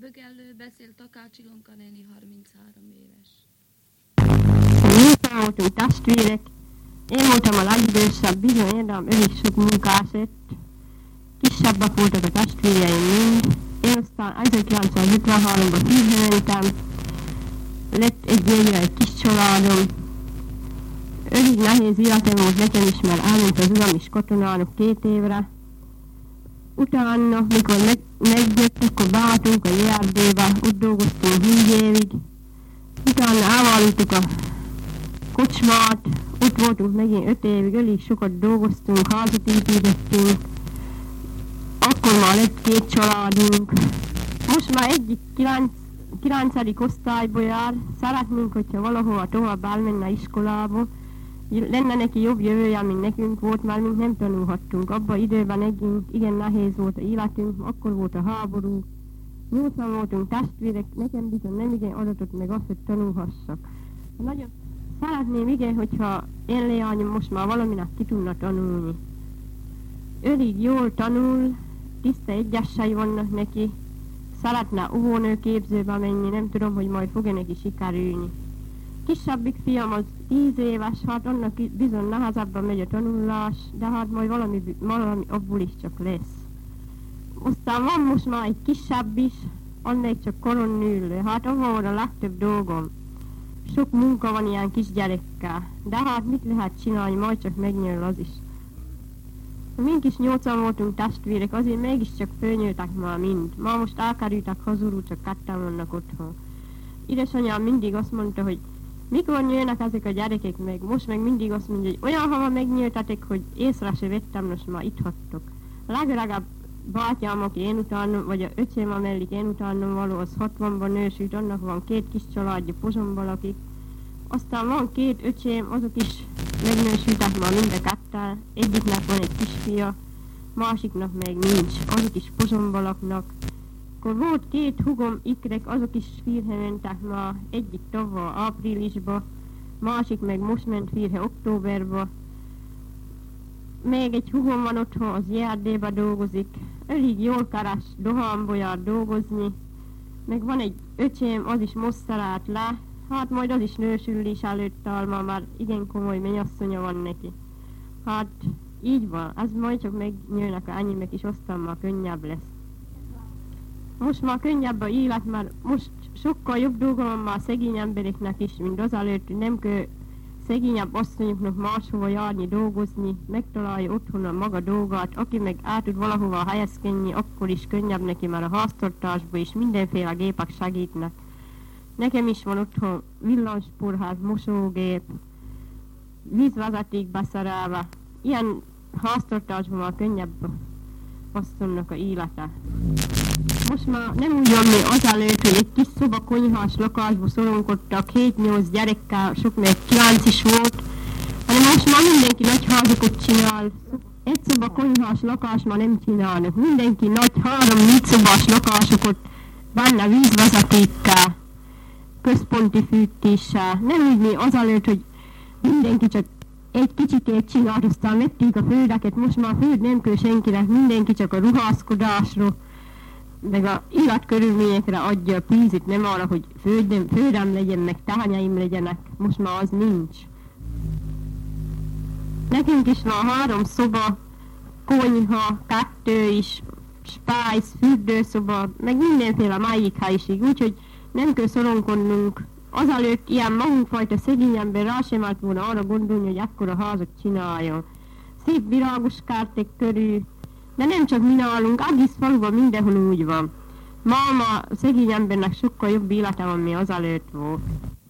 Bögellő beszél Takács Ilonka néni, 33 éves. Mi voltunk testvérek. Én voltam a legidősebb, bizony érdem, ő is sok munkás lett. Kisebbek voltak a testvéreim mind. Én aztán 1953-ban fűzre mentem. Lett egy kis családom. Elég nehéz életem volt nekem is, mert elment az uram is katonának 2 évre. Utána, mikor megjött, akkor beálltunk a JRD-be, ott dolgoztunk 4 évig. Utána elvállaltuk a kocsmát, ott voltunk megint 5 évig, elég sokat dolgoztunk, házat építettünk. Akkor már lett 2 családunk. Most már egyik 9. osztályba jár. Szeretnénk, hogyha valahova tovább elmenne iskolába. Lenne neki jobb jövője, mint nekünk volt, mert mink nem tanulhattunk. Abban időben igen nehéz volt a életünk, akkor volt a háború. 80 voltunk testvérek, nekem bizony nem igen adatott meg azt, hogy tanulhassak. Nagyon szeretném igen, hogyha én leányom most már valaminek ki tudna tanulni. Elég jól tanul, tiszta egyessei vannak neki, szeretne óvónőképzőbe menni, nem tudom, hogy majd fog-e neki sikerülni. Kisebbik fiam az 10 éves, hát annak bizony nehezebben megy a tanulás, de hát majd valami abból is csak lesz. Aztán van most már egy kisebb is, annak csak koron nőlő, hát avval van a legtöbb dolgom. Sok munka van ilyen kisgyerekkel, de hát mit lehet csinálni, majd csak megnől az is. Mink is 8-an voltunk testvérek, azért mégiscsak fölnőttek már mind. Ma most elkerültek hazulul, csak 2-en vannak otthon. Édesanyám mindig azt mondta, hogy mikor nőnek ezek a gyerekek meg, most meg mindig azt mondja, hogy olyan hava megnőtetek, hogy észre se vettem, most már itt hagytok. Legalább bátyám, aki én utánom, vagy a öcsém, amellik én utánom való, az 60-ban nősült, annak van 2 kis családja, Pozsonyban lakik. Aztán van 2 öcsém, azok is megnősültek már mind a 2-tel. Egyiknek van egy kisfia, másiknak még nincs, azok is Pozsonyban laknak. Akkor volt 2 hugom ikrek, azok is férhe mentek már, egyik tavaly áprilisba, másik meg most ment férhe októberba. Még egy hugom van otthon, az JRD-be dolgozik, elég jól keres, Dohányba jár dolgozni. Meg van egy öcsém, az is most szállt le, hát majd az is nősülés előtt áll, ma már igen komoly mennyasszonya van neki. Hát így van, ez majd csak megnőnek a enyémek is, aztán már könnyebb lesz. Most már könnyebb a élet, mert most sokkal jobb dolga van már szegény embereknek is, mint az előtt, hogy nem kell szegényebb asszonyoknak máshova járni, dolgozni, megtalálja otthon a maga dolgát, aki meg át tud valahova helyezkedni, akkor is könnyebb neki, mert a háztartásban is mindenféle gépek segítnek. Nekem is van otthon villansporház, mosógép, vízvezeték beszerelve. Ilyen háztartásban már könnyebb asszonynak a élete. Most már nem úgy van, mint azelőtt, hogy egy kis szoba konyhás lakásba szoronkodtak 7-8 gyerekkel, sok még 9 is volt, hanem most már mindenki nagy házakat csinál. Egy szoba konyhás lakás már nem csinálnak. Mindenki nagy 3-4 szobás lakásokat benne vízvezetékkel, központi fűtéssel. Nem úgy, mint azelőtt, hogy mindenki csak egy kicsikét csinált, aztán vették a földeket, most már föld nem kell senkinek, mindenki csak a ruházkodásra, meg a életkörülményekre adja a pénzét, nem arra, hogy földem legyen, meg tányaim legyenek, most már az nincs. Nekünk is van 3 szoba, konyha, 2 is, spájz, fürdőszoba, meg mindenféle májik helység, úgyhogy nem kell szoronkodnunk. Azelőtt ilyen magunkfajta szegény ember rá sem állt volna arra gondolni, hogy ekkora házat csináljon. Szép virágos kárték körül, de nem csak mi nálunk, egész faluban mindenhol úgy van. Ma a szegény embernek sokkal jobb élete van, mi azelőtt volt.